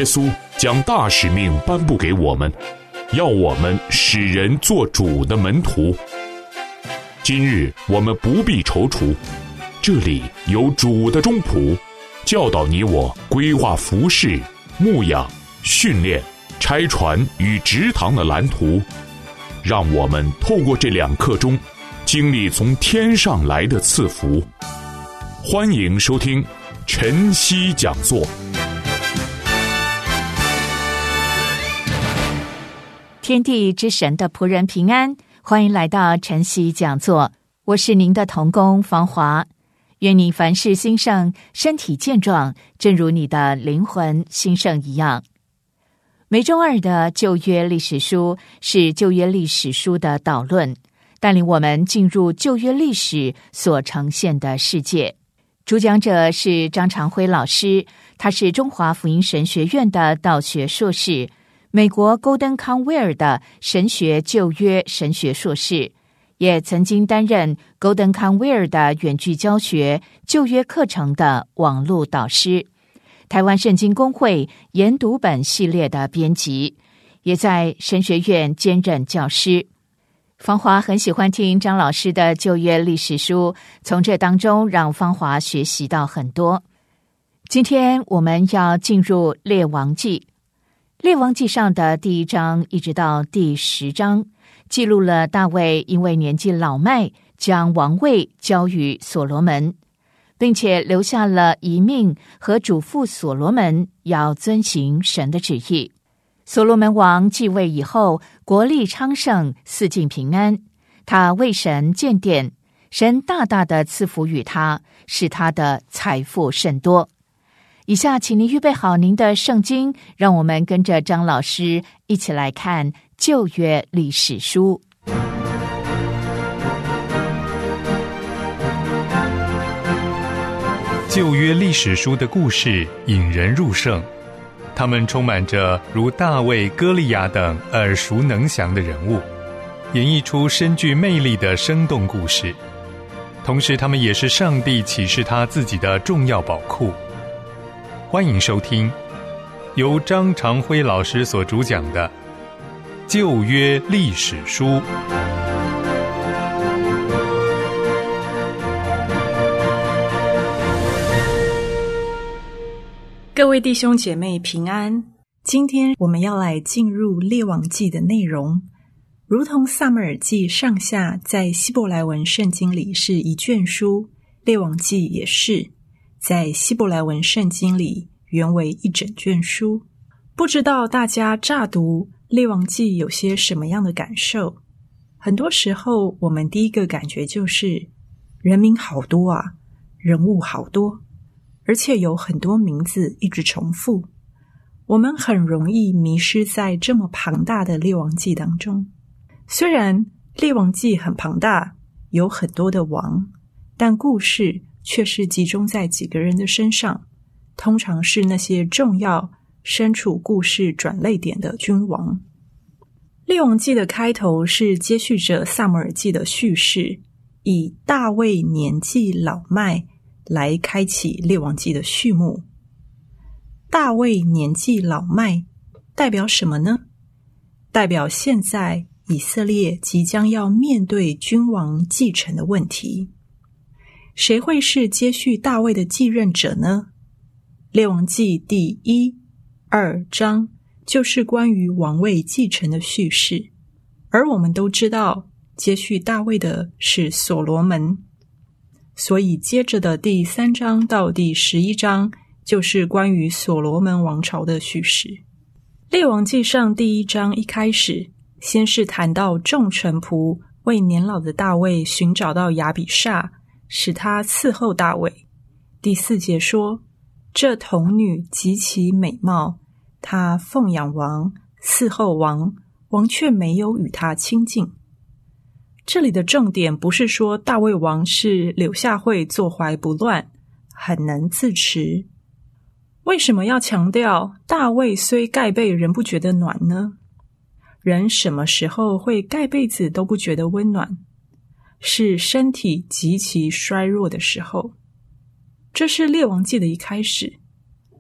稣将大使命颁布给我们，要我们使人做主的门徒。今日我们不必踌躇，这里有主的中仆，教导你我规划服事、牧养、训练、拆船与植堂的蓝图，让我们透过这2课中经历从天上来的赐福。欢迎收听晨曦讲座。 天地之神的仆人平安，欢迎来到晨曦讲座，我是您的同工芳华。愿你凡事兴盛，身体健壮，正如你的灵魂兴盛一样。每周二的旧约历史书是旧约历史书的导论，带领我们进入旧约历史所呈现的世界。主讲者是张长辉老师，他是中华福音神学院的道学硕士，美国 Golden Conwell 的神学旧约神学硕士，也曾经担任 Golden Conwell 的远距教学旧约课程的网络导师，台湾圣经公会研读本系列的编辑，也在神学院兼任教师。芳华很喜欢听张老师的旧约历史书，从这当中让芳华学习到很多。今天我们要进入列王记，列王记上的第1章一直到第10章，记录了大卫因为年纪老迈，将王位交予所罗门，并且留下了遗命和嘱咐所罗门要遵行神的旨意。所罗门王继位以后，国力昌盛，四境平安。他为神建殿，神大大的赐福与他，使他的财富甚多。以下请您预备好您的圣经，让我们跟着张老师一起来看旧约历史书。 旧约历史书的故事引人入胜，他们充满着如大卫、歌利亚等耳熟能详的人物，演绎出深具魅力的生动故事。同时他们也是上帝启示他自己的重要宝库。欢迎收听由张长辉老师所主讲的旧约历史书。 各位弟兄姐妹平安，今天我们要来进入列王记的内容。如同撒母耳记上下在希伯来文圣经里是一卷书，列王记也是在希伯来文圣经里原为一整卷书。不知道大家乍读列王记有些什么样的感受？很多时候我们第一个感觉就是人名好多啊，人物好多，而且有很多名字一直重复，我们很容易迷失在这么庞大的列王记当中。虽然列王记很庞大，有很多的王，但故事却是集中在几个人的身上，通常是那些重要身处故事转捩点的君王。列王记的开头是接续着撒母耳记的叙事，以大卫年纪老迈来开启列王记的序幕。大卫年纪老迈代表什么呢？代表现在以色列即将要面对君王继承的问题。谁会是接续大卫的继任者呢？列王记第1、2章就是关于王位继承的叙事，而我们都知道接续大卫的是所罗门，所以接着的第3章到第11章就是关于所罗门王朝的叙事。列王记上第1章一开始，先是谈到众臣仆为年老的大卫寻找到亚比煞，使他伺候大卫。第4节说，这童女极其美貌，她奉养王，伺候王，王却没有与她亲近。这里的重点不是说大卫王是柳下惠坐怀不乱，很能自持。为什么要强调大卫虽盖被人不觉得暖呢？人什么时候会盖被子都不觉得温暖？是身体极其衰弱的时候。这是列王记的一开始。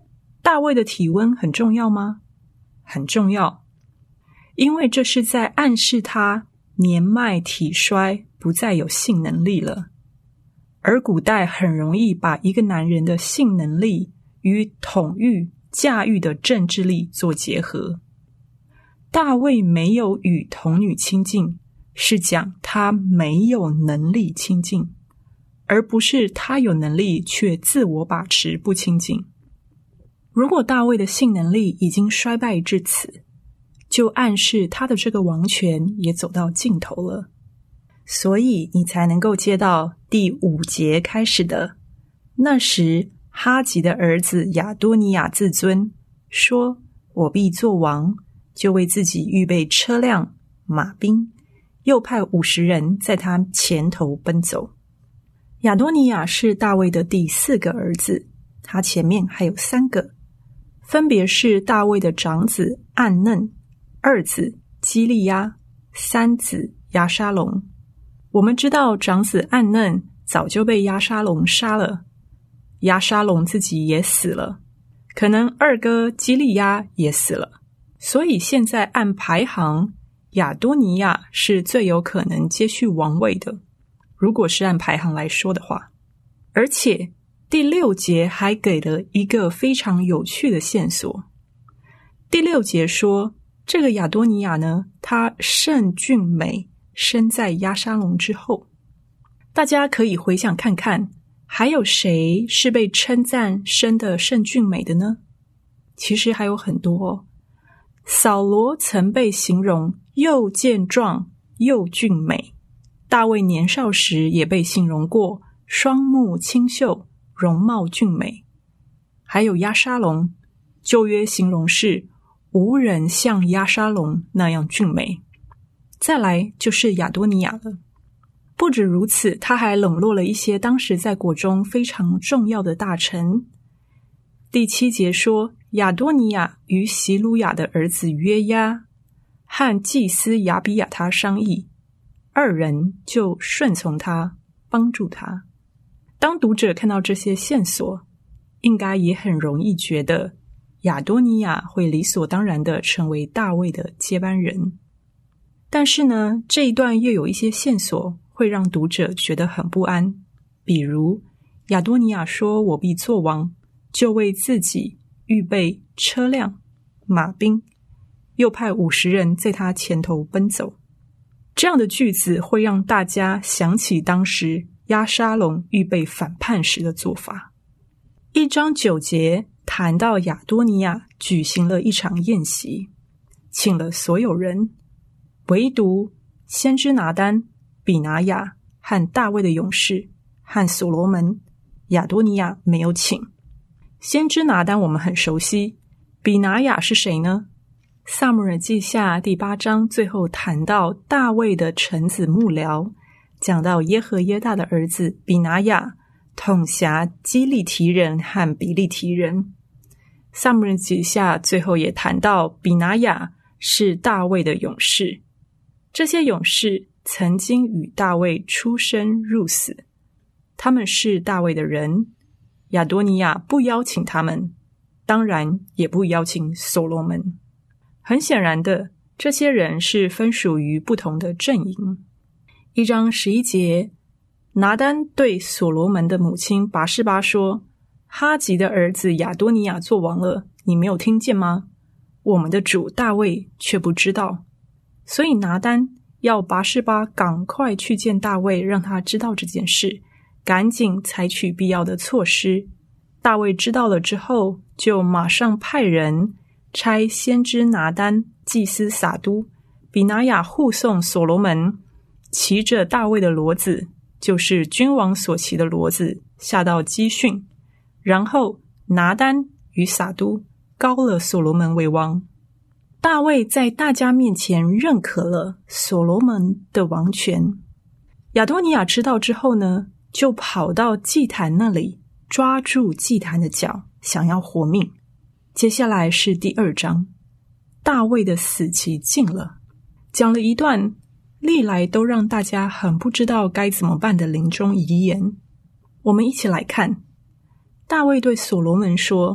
大卫的体温很重要吗？很重要，因为这是在暗示他年迈体衰，不再有性能力了。而古代很容易把一个男人的性能力与统御、驾驭的政治力做结合。大卫没有与童女亲近，是讲他没有能力亲近，而不是他有能力却自我把持不亲近。如果大卫的性能力已经衰败至此，就暗示他的这个王权也走到尽头了。所以你才能够接到第5节开始的，那时哈吉的儿子亚多尼亚自尊，说我必作王，就为自己预备车辆、马兵，又派50人在他前头奔走。亚多尼亚是大卫的第4个儿子，他前面还有3个，分别是大卫的长子暗嫩、二子基利押、三子押沙龙。我们知道长子暗嫩早就被押沙龙杀了，押沙龙自己也死了，可能二哥基利押也死了，所以现在按排行，亚多尼亚是最有可能接续王位的，如果是按排行来说的话。而且第6节还给了一个非常有趣的线索。第6节说，这个亚多尼亚呢，他甚俊美，生在押沙龙之后。大家可以回想看看，还有谁是被称赞生得甚俊美的呢？其实还有很多哦。扫罗曾被形容又健壮又俊美，大卫年少时也被形容过双目清秀，容貌俊美。还有押沙龙，旧约形容是无人像押沙龙那样俊美。再来就是亚多尼亚了。不止如此，他还冷落了一些当时在国中非常重要的大臣。第7节说，亚多尼亚与席鲁雅的儿子约押和祭司亚比亚他商议，二人就顺从他，帮助他。当读者看到这些线索，应该也很容易觉得亚多尼亚会理所当然地成为大卫的接班人。但是呢，这一段又有一些线索会让读者觉得很不安。比如亚多尼亚说我必作王，就为自己预备车辆、马兵，又派50人在他前头奔走。这样的句子会让大家想起当时押沙龙预备反叛时的做法。1章9节谈到亚多尼亚举行了一场宴席，请了所有人，唯独先知拿单、比拿雅和大卫的勇士和所罗门，亚多尼亚没有请。先知拿单我们很熟悉，比拿雅是谁呢？撒母耳记下第8章最后谈到大卫的臣子幕僚，讲到耶和耶大的儿子比拿雅统辖基利提人和比利提人。撒母耳记下最后也谈到比拿雅是大卫的勇士，这些勇士曾经与大卫出生入死，他们是大卫的人。亚多尼亚不邀请他们，当然也不邀请所罗门。很显然的，这些人是分属于不同的阵营。1章11节，拿单对所罗门的母亲拔示巴说，哈吉的儿子亚多尼亚做王了，你没有听见吗？我们的主大卫却不知道。所以拿单要拔示巴赶快去见大卫，让他知道这件事，赶紧采取必要的措施。大卫知道了之后，就马上派人差先知拿单、祭司撒都、比拿雅护送所罗门，骑着大卫的骡子，就是君王所骑的骡子，下到基训，然后拿单与撒都膏了所罗门为王。大卫在大家面前认可了所罗门的王权。亚多尼亚知道之后呢，就跑到祭坛那里，抓住祭坛的脚，想要活命。接下来是第2章，大卫的死期近了，讲了一段历来都让大家很不知道该怎么办的临终遗言。我们一起来看，大卫对所罗门说，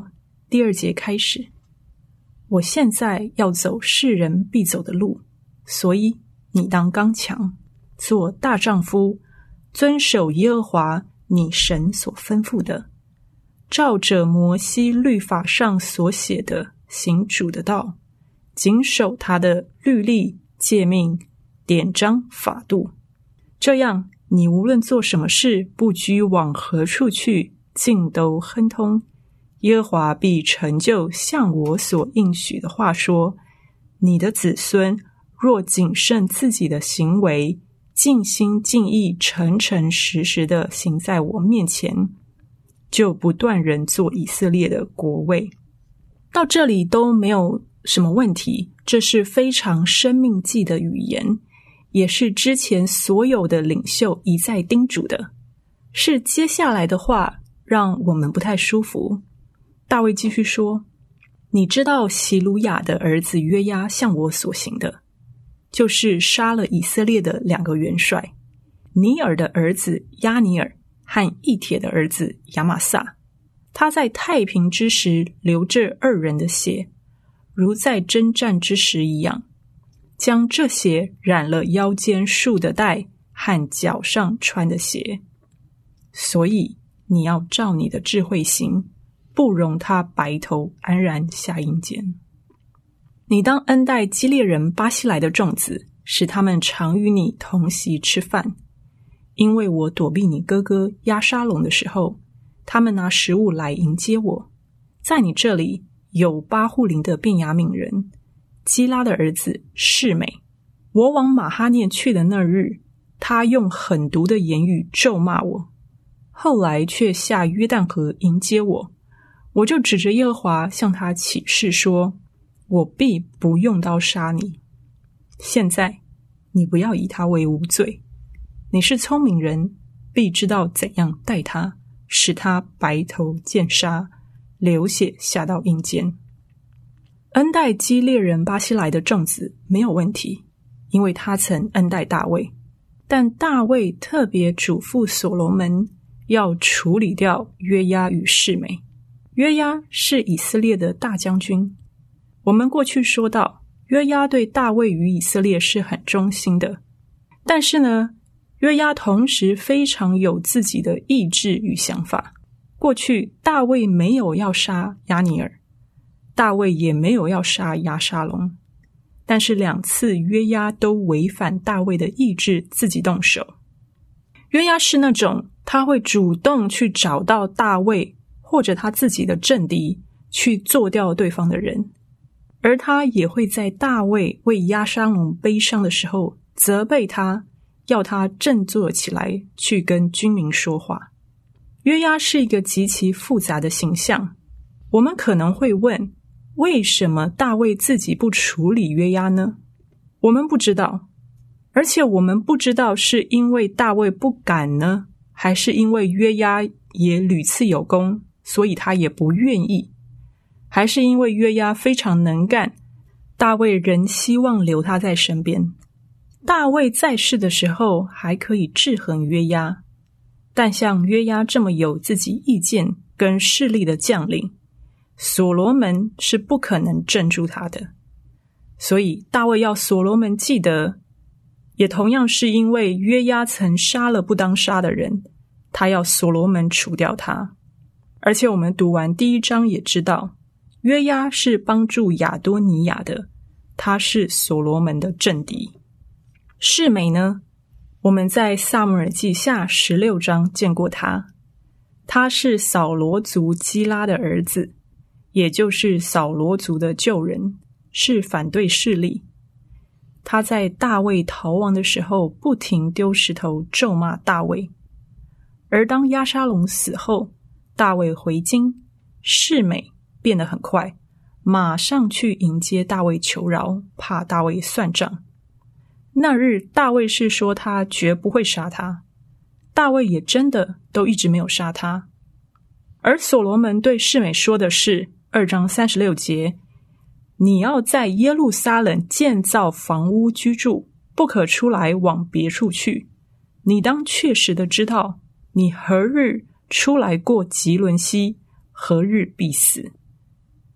第2节开始，我现在要走世人必走的路，所以你当刚强，做大丈夫，遵守耶和华你神所吩咐的，照着摩西律法上所写的行主的道，谨守他的律例、诫命、典章、法度。这样，你无论做什么事，不拘往何处去，尽都亨通。耶和华必成就像我所应许的话说，你的子孙若谨慎自己的行为，尽心尽意、诚诚实实的行在我面前，就不断人做以色列的国位。到这里都没有什么问题，这是非常生命记的语言，也是之前所有的领袖一再叮嘱的。是接下来的话让我们不太舒服。大卫继续说，你知道希鲁雅的儿子约押向我所行的，就是杀了以色列的2个元帅，尼尔的儿子押尼尔和以铁的儿子亚玛撒。他在太平之时流这2人的血，如在征战之时一样，将这血染了腰间束的带和脚上穿的鞋。所以你要照你的智慧行，不容他白头安然下阴间。你当恩待基列人巴西来的众子，使他们常与你同席吃饭。因为我躲避你哥哥押沙龙的时候，他们拿食物来迎接我。在你这里有巴户琳的便雅悯人基拉的儿子示每。我往马哈念去的那日，他用狠毒的言语咒骂我，后来却下约旦河迎接我。我就指着耶和华向他起誓说，我必不用刀杀你。现在你不要以他为无罪，你是聪明人，必知道怎样待他，使他白头见杀，流血下到阴间。恩待基列人巴西来的众子没有问题，因为他曾恩待大卫。但大卫特别嘱咐所罗门要处理掉约押与示每。约押是以色列的大将军。我们过去说到，约押对大卫与以色列是很忠心的，但是呢，约押同时非常有自己的意志与想法。过去大卫没有要杀押尼尔，大卫也没有要杀押沙龙，但是2次约押都违反大卫的意志，自己动手。约押是那种他会主动去找到大卫或者他自己的政敌，去做掉对方的人，而他也会在大卫为押沙龙悲伤的时候责备他，要他振作起来去跟军民说话。约押是一个极其复杂的形象。我们可能会问，为什么大卫自己不处理约押呢？我们不知道，而且我们不知道是因为大卫不敢呢，还是因为约押也屡次有功，所以他也不愿意，还是因为约押非常能干，大卫仍希望留他在身边。大卫在世的时候还可以制衡约押，但像约押这么有自己意见跟势力的将领，所罗门是不可能镇住他的。所以大卫要所罗门记得，也同样是因为约押曾杀了不当杀的人，他要所罗门除掉他。而且我们读完第1章也知道，约押是帮助亚多尼亚的，他是所罗门的政敌。示每呢，我们在撒母耳记下16章见过他，他是扫罗族基拉的儿子，也就是扫罗族的旧人，是反对势力。他在大卫逃亡的时候不停丢石头咒骂大卫，而当押沙龙死后，大卫回京，示每变得很快，马上去迎接大卫求饶，怕大卫算账。那日大卫是说他绝不会杀他，大卫也真的都一直没有杀他。而所罗门对示每说的是2章36节，你要在耶路撒冷建造房屋居住，不可出来往别处去。你当确实的知道，你何日出来过吉伦西，何日必死。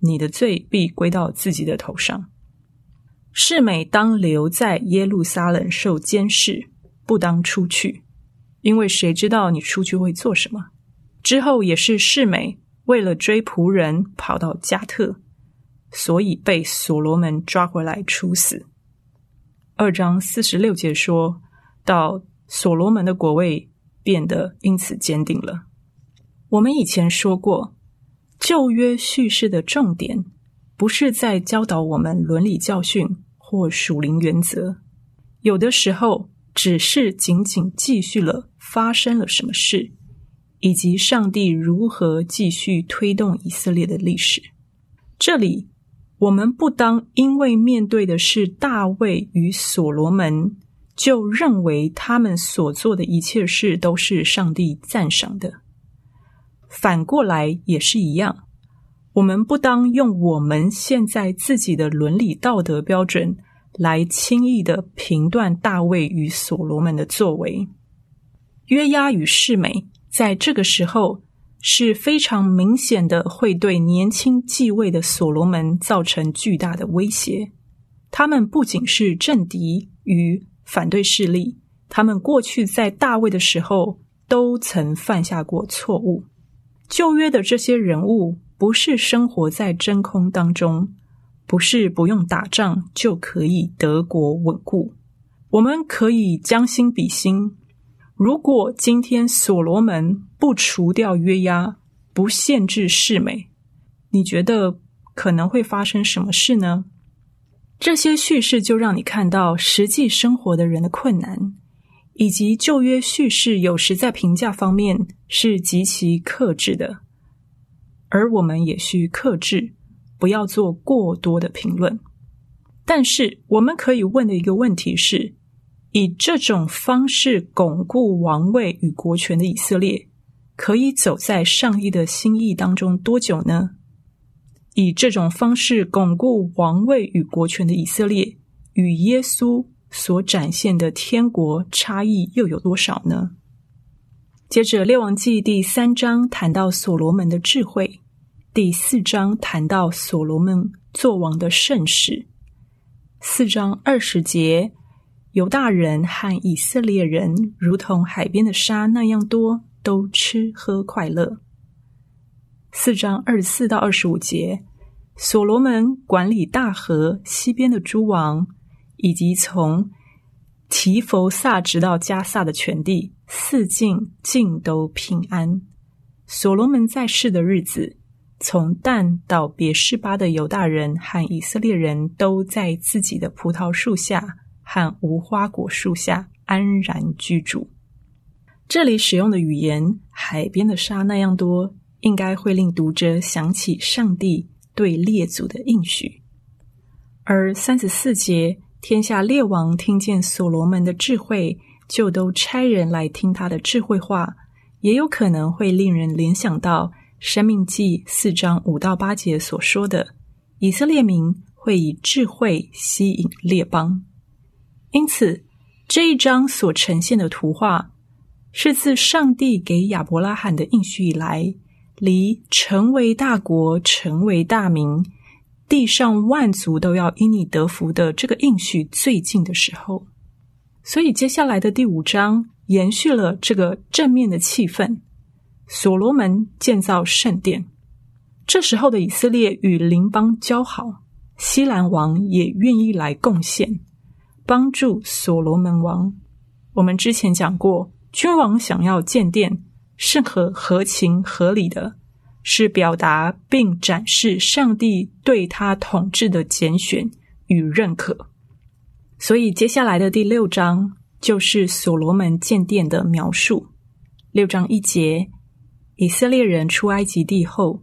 你的罪必归到自己的头上。示每当留在耶路撒冷受监视，不当出去，因为谁知道你出去会做什么。之后也是示每为了追仆人跑到加特，所以被所罗门抓回来处死。2章46节说到所罗门的国位变得因此坚定了。我们以前说过，旧约叙事的重点不是在教导我们伦理教训或属灵原则，有的时候只是仅仅记叙了发生了什么事，以及上帝如何继续推动以色列的历史。这里我们不当因为面对的是大卫与所罗门，就认为他们所做的一切事都是上帝赞赏的。反过来也是一样，我们不当用我们现在自己的伦理道德标准来轻易地评断大卫与所罗门的作为。约押与示每在这个时候是非常明显的会对年轻继位的所罗门造成巨大的威胁。他们不仅是政敌与反对势力，他们过去在大卫的时候都曾犯下过错误。旧约的这些人物不是生活在真空当中，不是不用打仗就可以得国稳固。我们可以将心比心，如果今天所罗门不除掉约押，不限制示每，你觉得可能会发生什么事呢？这些叙事就让你看到实际生活的人的困难，以及旧约叙事有时在评价方面是极其克制的，而我们也需克制，不要做过多的评论。但是我们可以问的一个问题是，以这种方式巩固王位与国权的以色列，可以走在上帝的心意当中多久呢？以这种方式巩固王位与国权的以色列，与耶稣所展现的天国差异又有多少呢？接着列王纪第3章谈到所罗门的智慧，第4章谈到所罗门作王的盛世。4章20节，犹大人和以色列人如同海边的沙那样多，都吃喝快乐。4章24到25节，所罗门管理大河西边的诸王，以及从提弗萨直到加萨的全地，四境尽都平安。所罗门在世的日子，从但到别是巴的犹大人和以色列人都在自己的葡萄树下和无花果树下安然居住。这里使用的语言海边的沙那样多，应该会令读者想起上帝对列祖的应许。而34节，天下列王听见所罗门的智慧，就都差人来听他的智慧话，也有可能会令人联想到申命记4章5到8节所说的，以色列民会以智慧吸引列邦。因此这一章所呈现的图画，是自上帝给亚伯拉罕的应许以来，离成为大国、成为大民，地上万族都要因你得福的这个应许最近的时候。所以接下来的第5章延续了这个正面的气氛，所罗门建造圣殿。这时候的以色列与邻邦交好，西兰王也愿意来贡献，帮助所罗门王。我们之前讲过，君王想要建殿是合情合理的，是表达并展示上帝对他统治的拣选与认可。所以接下来的第6章就是所罗门建殿的描述。6章1节，以色列人出埃及地后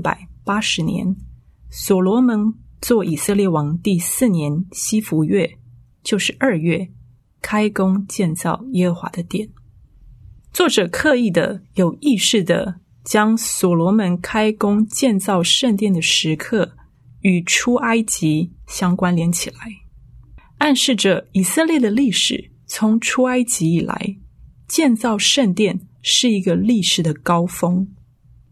480年，所罗门做以色列王第4年西弗月，就是2月，开工建造耶和华的殿。作者刻意的、有意识的将所罗门开工建造圣殿的时刻与出埃及相关联起来，暗示着以色列的历史从出埃及以来，建造圣殿是一个历史的高峰。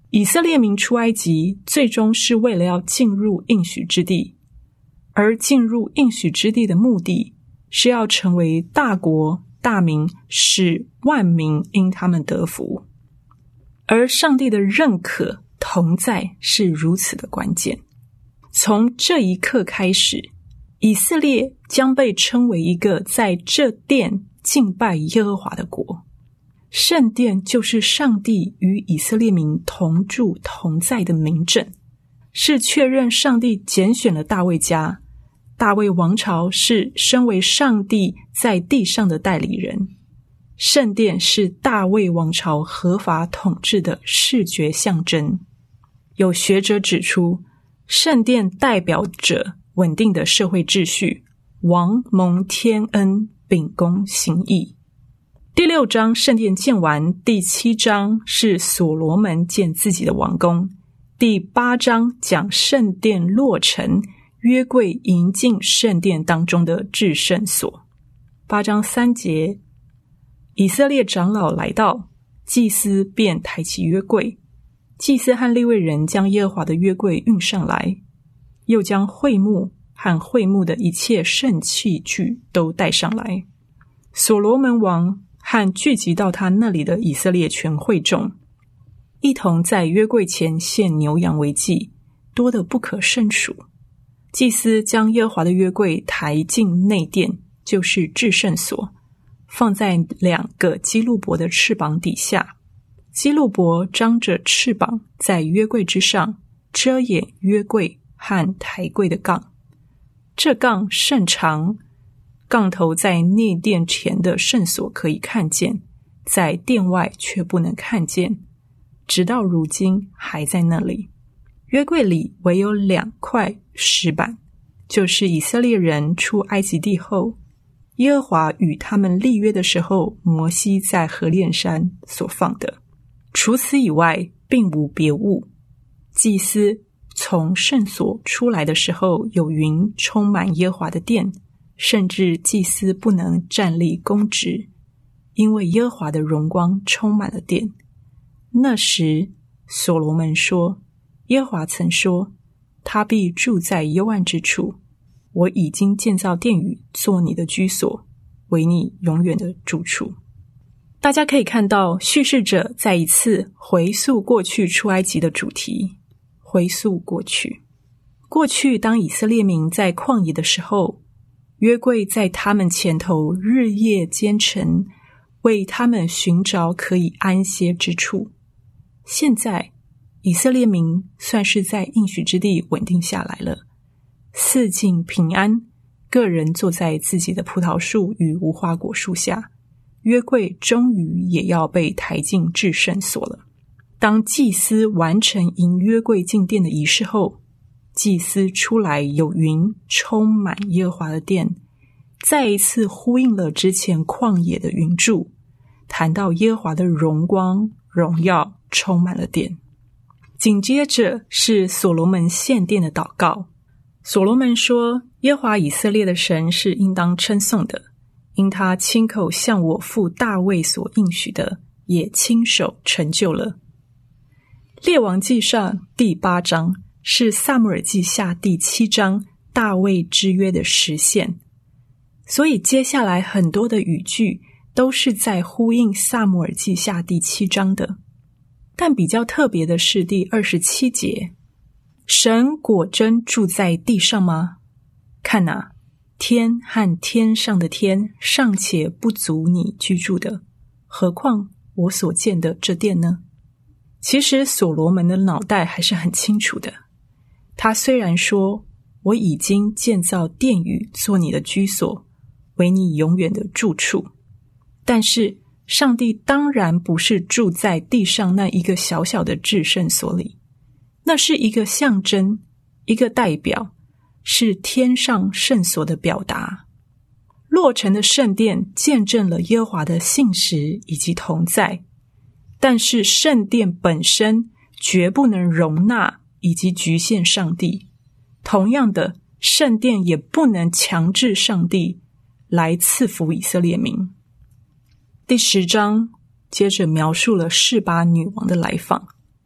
以色列民出埃及最终是为了要进入应许之地，而进入应许之地的目的是要成为大国大民，使万民因他们得福。而上帝的认可同在是如此的关键。从这一刻开始，以色列将被称为一个在这殿敬拜耶和华的国。圣殿就是上帝与以色列民同住同在的明证，是确认上帝拣选了大卫家，大卫王朝是身为上帝在地上的代理人。圣殿是大卫王朝合法统治的视觉象征。有学者指出，圣殿代表着稳定的社会秩序，王蒙天恩，秉公行义。第6章圣殿建完，第7章是所罗门建自己的王宫，第8章讲圣殿落成，约柜迎进圣殿当中的至圣所。8章3节，以色列长老来到，祭司便抬起约柜，祭司和利未人将耶和华的约柜运上来，又将会幕和会幕的一切圣器具都带上来。所罗门王和聚集到他那里的以色列全会众，一同在约柜前献牛羊为祭，多得不可胜数。祭司将耶和华的约柜抬进内殿，就是至圣所，放在2个基路伯的翅膀底下。基路伯张着翅膀在约柜之上，遮掩约柜和抬柜的杠。这杠甚长，杠头在内殿前的圣所可以看见，在殿外却不能看见，直到如今还在那里。约柜里唯有2块石板，就是以色列人出埃及地后，耶和华与他们立约的时候，摩西在何烈山所放的。除此以外，并无别物。祭司从圣所出来的时候，有云充满耶和华的殿，甚至祭司不能站立供职，因为耶和华的荣光充满了殿。那时所罗门说，耶和华曾说，他必住在幽暗之处，我已经建造殿宇，做你的居所，为你永远的住处。大家可以看到，叙事者再一次回溯过去出埃及的主题。回溯过去，当以色列民在旷野的时候，约柜在他们前头日夜兼程，为他们寻找可以安歇之处。现在以色列民算是在应许之地稳定下来了，四境平安，个人坐在自己的葡萄树与无花果树下，约柜终于也要被抬进至圣所了。当祭司完成迎约柜进殿的仪式后，祭司出来，有云充满耶和华的殿，再一次呼应了之前旷野的云柱，谈到耶和华的荣光荣耀充满了殿。紧接着是所罗门献殿的祷告。所罗门说，耶和华以色列的神是应当称颂的，因他亲口向我父大卫所应许的，也亲手成就了。列王记上第8章是撒母耳记下第7章大卫之约的实现，所以接下来很多的语句都是在呼应撒母耳记下第7章的。但比较特别的是第27节，神果真住在地上吗？看哪，天和天上的天尚且不足你居住的，何况我所建的这殿呢？其实所罗门的脑袋还是很清楚的，他虽然说，我已经建造殿宇做你的居所，为你永远的住处，但是上帝当然不是住在地上那一个小小的至圣所里，那是一个象征，一个代表，是天上圣所的表达。落成的圣殿见证了耶和华的信实以及同在，但是圣殿本身绝不能容纳以及局限上帝，同样的，圣殿也不能强制上帝来赐福以色列民。第10章接着描述了示巴女王的来访。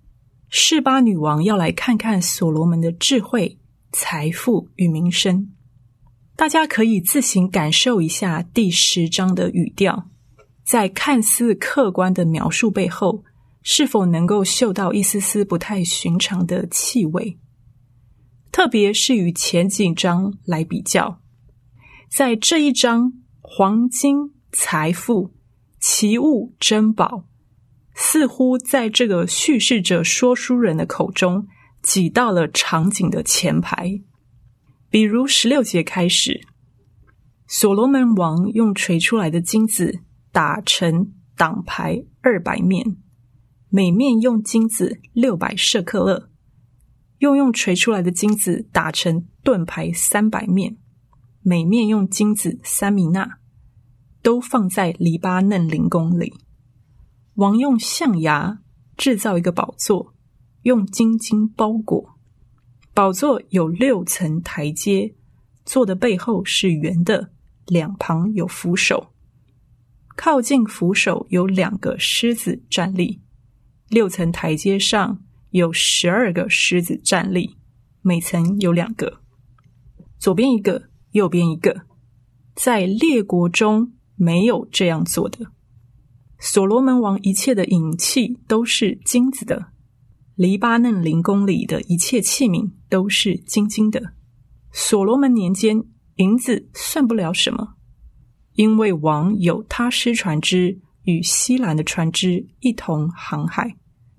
示巴女王要来看看所罗门的智慧、财富与名声。大家可以自行感受一下第10章的语调，在看似客观的描述背后，是否能够嗅到一丝丝不太寻常的气味？特别是与前几章来比较，在这一章，黄金、财富、奇物、珍宝，似乎在这个叙事者说书人的口中挤到了场景的前排。比如16节开始，所罗门王用锤出来的金子打成挡牌200面，每面用金子600舍克勒，又用锤出来的金子打成盾牌300面，每面用金子3米纳，都放在黎巴嫩灵宫里。王用象牙制造一个宝座，用金晶包裹。宝座有6层台阶，座的背后是圆的，两旁有扶手。靠近扶手有2个狮子站立，6层台阶上有12个狮子站立，每层有2个，左边一个，右边一个。在列国中没有这样做的。所罗门王一切的银器都是金子的，黎巴嫩灵宫里的一切器皿都是金的。所罗门年间，银子算不了什么，因为王有他施船只与西兰的船只一同航海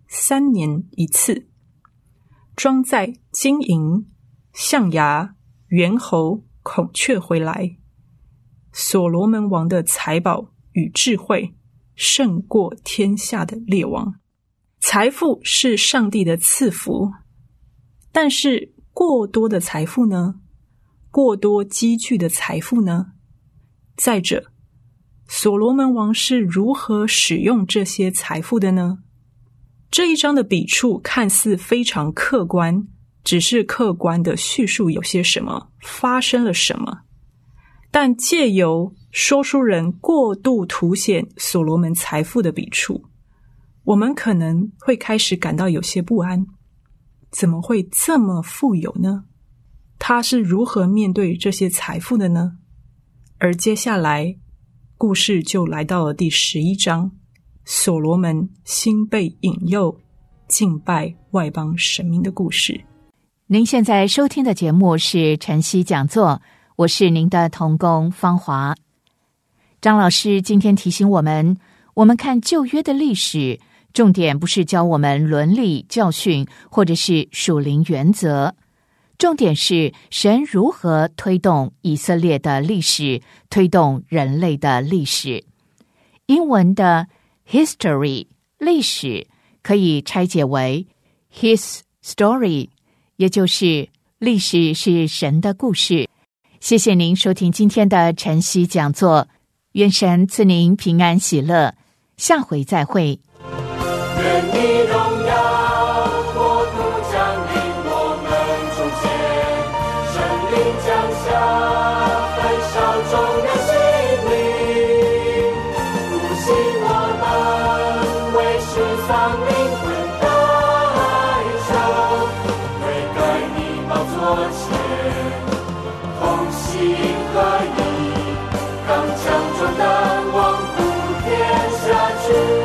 ，3年一次，装载金银、象牙、猿猴、孔雀回来。所罗门王的财宝与智慧胜过天下的列王。财富是上帝的赐福，但是过多的财富呢？过多积聚的财富呢？再者，所罗门王是如何使用这些财富的呢？这一章的笔触看似非常客观，只是客观的叙述有些什么，发生了什么。但借由说书人过度凸显所罗门财富的笔触，我们可能会开始感到有些不安。怎么会这么富有呢？他是如何面对这些财富的呢？而接下来故事就来到了第11章，所罗门心被引诱敬拜外邦神明的故事。 您现在收听的节目是晨曦讲座，我是您的同工芳华。张老师今天提醒我们看旧约的历史，重点不是教我们伦理教训或者是属灵原则，重点是神如何推动以色列的历史，推动人类的历史。英文的 history 历史可以拆解为 his story， 也就是历史是神的故事。谢谢您收听今天的晨曦讲座，愿神赐您平安喜乐，下回再会。 愿你荣耀国度降临我们中间，圣灵降下焚烧众人心灵，复兴我们为世丧灵魂代求，悔改你宝座前同心合一，刚强壮胆往普天下去。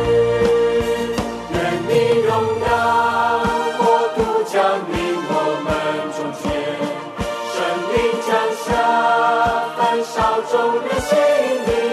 众人心灵